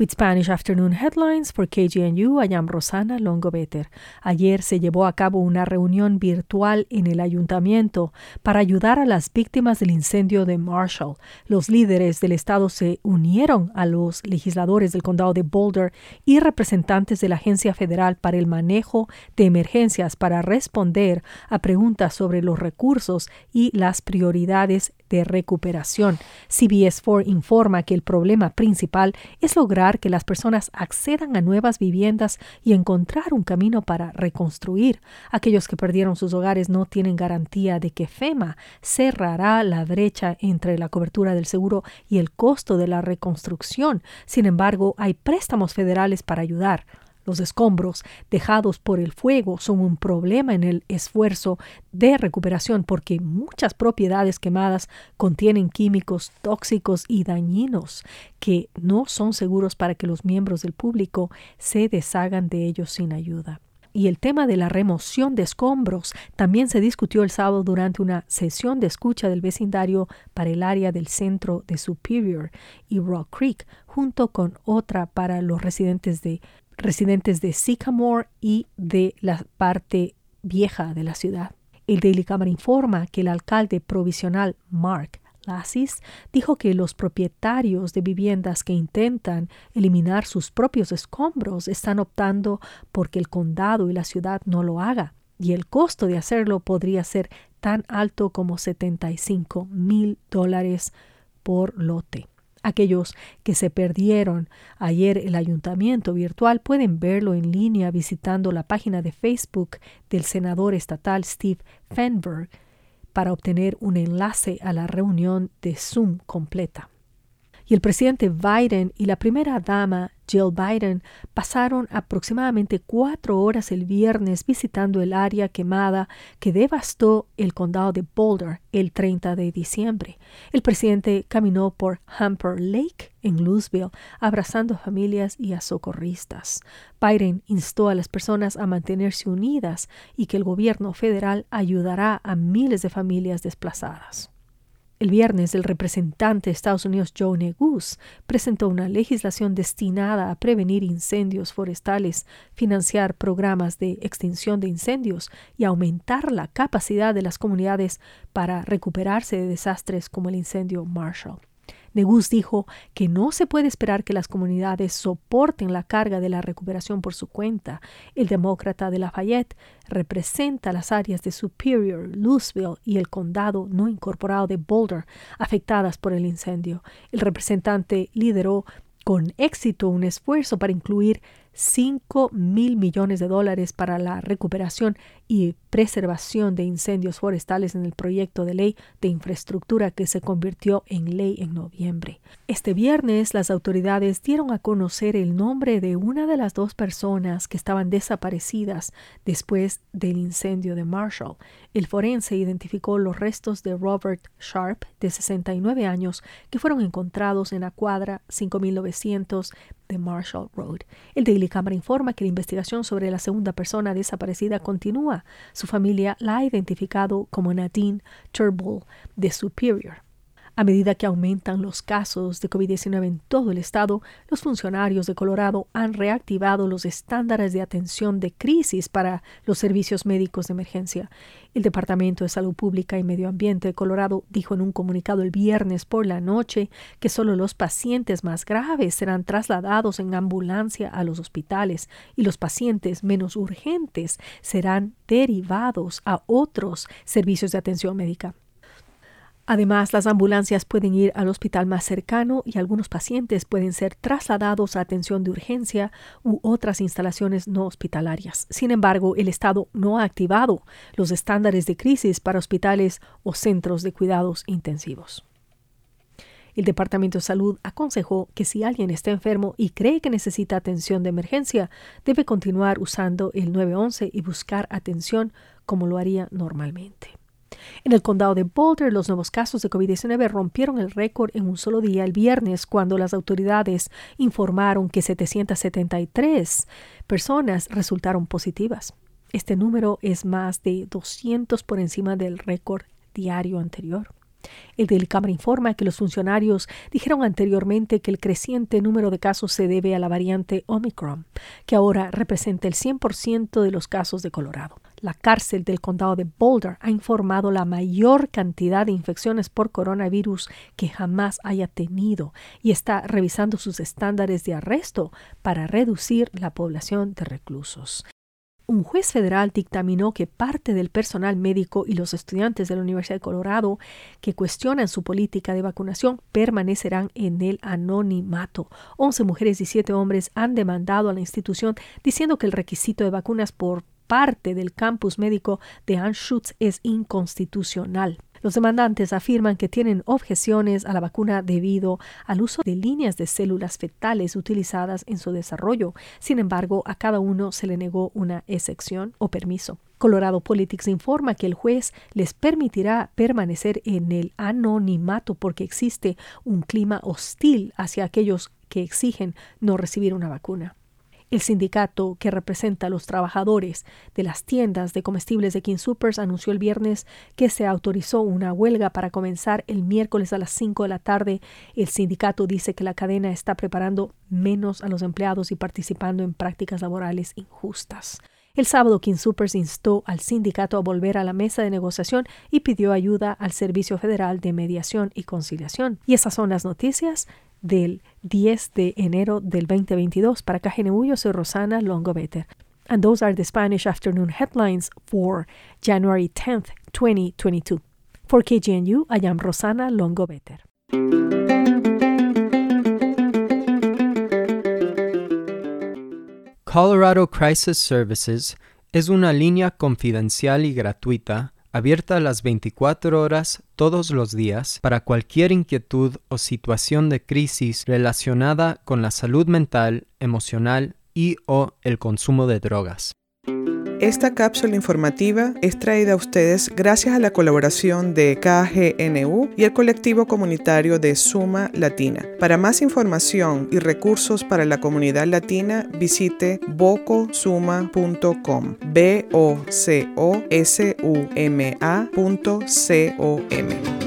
With Spanish Afternoon Headlines for KGNU, I am Rosana Longobeter. Ayer se llevó a cabo una reunión virtual en el ayuntamiento para ayudar a las víctimas del incendio de Marshall. Los líderes del estado se unieron a los legisladores del condado de Boulder y representantes de la Agencia Federal para el Manejo de Emergencias para responder a preguntas sobre los recursos y las prioridades de recuperación. CBS 4 informa que el problema principal es lograr que las personas accedan a nuevas viviendas y encontrar un camino para reconstruir. Aquellos que perdieron sus hogares no tienen garantía de que FEMA cerrará la brecha entre la cobertura del seguro y el costo de la reconstrucción. Sin embargo, hay préstamos federales para ayudar. Los escombros dejados por el fuego son un problema en el esfuerzo de recuperación porque muchas propiedades quemadas contienen químicos tóxicos y dañinos que no son seguros para que los miembros del público se deshagan de ellos sin ayuda. Y el tema de la remoción de escombros también se discutió el sábado durante una sesión de escucha del vecindario para el área del centro de Superior y Rock Creek, junto con otra para los residentes de Sycamore y de la parte vieja de la ciudad. El Daily Camera informa que el alcalde provisional Mark Lassis dijo que los propietarios de viviendas que intentan eliminar sus propios escombros están optando porque el condado y la ciudad no lo haga, y el costo de hacerlo podría ser tan alto como $75,000 por lote. Aquellos que se perdieron ayer el ayuntamiento virtual pueden verlo en línea visitando la página de Facebook del senador estatal Steve Feinberg para obtener un enlace a la reunión de Zoom completa. Y el presidente Biden y la primera dama Jill Biden pasaron aproximadamente 4 horas el viernes visitando el área quemada que devastó el condado de Boulder el 30 de diciembre. El presidente caminó por Hamper Lake en Louisville, abrazando a familias y a socorristas. Biden instó a las personas a mantenerse unidas y que el gobierno federal ayudará a miles de familias desplazadas. El viernes, el representante de Estados Unidos Joe Neguse presentó una legislación destinada a prevenir incendios forestales, financiar programas de extinción de incendios y aumentar la capacidad de las comunidades para recuperarse de desastres como el incendio Marshall. Neguse dijo que no se puede esperar que las comunidades soporten la carga de la recuperación por su cuenta. El demócrata de Lafayette representa las áreas de Superior, Louisville y el condado no incorporado de Boulder afectadas por el incendio. El representante lideró con éxito un esfuerzo para incluir $5,000 millones para la recuperación y preservación de incendios forestales en el proyecto de ley de infraestructura que se convirtió en ley en noviembre. Este viernes, las autoridades dieron a conocer el nombre de una de las 2 personas que estaban desaparecidas después del incendio de Marshall. El forense identificó los restos de Robert Sharp, de 69 años, que fueron encontrados en la cuadra 5900 de Marshall Road. El Daily Camera informa que la investigación sobre la segunda persona desaparecida continúa. Su familia la ha identificado como Nadine Turnbull de Superior. A medida que aumentan los casos de COVID-19 en todo el estado, los funcionarios de Colorado han reactivado los estándares de atención de crisis para los servicios médicos de emergencia. El Departamento de Salud Pública y Medio Ambiente de Colorado dijo en un comunicado el viernes por la noche que solo los pacientes más graves serán trasladados en ambulancia a los hospitales y los pacientes menos urgentes serán derivados a otros servicios de atención médica. Además, las ambulancias pueden ir al hospital más cercano y algunos pacientes pueden ser trasladados a atención de urgencia u otras instalaciones no hospitalarias. Sin embargo, el Estado no ha activado los estándares de crisis para hospitales o centros de cuidados intensivos. El Departamento de Salud aconsejó que si alguien está enfermo y cree que necesita atención de emergencia, debe continuar usando el 911 y buscar atención como lo haría normalmente. En el condado de Boulder, los nuevos casos de COVID-19 rompieron el récord en un solo día el viernes cuando las autoridades informaron que 773 personas resultaron positivas. Este número es más de 200 por encima del récord diario anterior. El Daily Camera informa que los funcionarios dijeron anteriormente que el creciente número de casos se debe a la variante Omicron, que ahora representa el 100% de los casos de Colorado. La cárcel del condado de Boulder ha informado la mayor cantidad de infecciones por coronavirus que jamás haya tenido y está revisando sus estándares de arresto para reducir la población de reclusos. Un juez federal dictaminó que parte del personal médico y los estudiantes de la Universidad de Colorado que cuestionan su política de vacunación permanecerán en el anonimato. 11 mujeres y 7 hombres han demandado a la institución diciendo que el requisito de vacunas por parte del campus médico de Anschutz es inconstitucional. Los demandantes afirman que tienen objeciones a la vacuna debido al uso de líneas de células fetales utilizadas en su desarrollo. Sin embargo, a cada uno se le negó una excepción o permiso. Colorado Politics informa que el juez les permitirá permanecer en el anonimato porque existe un clima hostil hacia aquellos que exigen no recibir una vacuna. El sindicato que representa a los trabajadores de las tiendas de comestibles de King Soopers anunció el viernes que se autorizó una huelga para comenzar el miércoles a las 5 de la tarde. El sindicato dice que la cadena está preparando menos a los empleados y participando en prácticas laborales injustas. El sábado, King Soopers instó al sindicato a volver a la mesa de negociación y pidió ayuda al Servicio Federal de Mediación y Conciliación. Y esas son las noticias del 10 de enero del 2022. Para KGNU, yo soy Rosana Longo-Better. And those are the Spanish afternoon headlines for January 10th, 2022. For KGNU, I am Rosana Longo-Better. Colorado Crisis Services es una línea confidencial y gratuita abierta a las 24 horas todos los días para cualquier inquietud o situación de crisis relacionada con la salud mental, emocional y o el consumo de drogas. Esta cápsula informativa es traída a ustedes gracias a la colaboración de KGNU y el colectivo comunitario de Suma Latina. Para más información y recursos para la comunidad latina, visite bocosuma.com, bocosuma.com.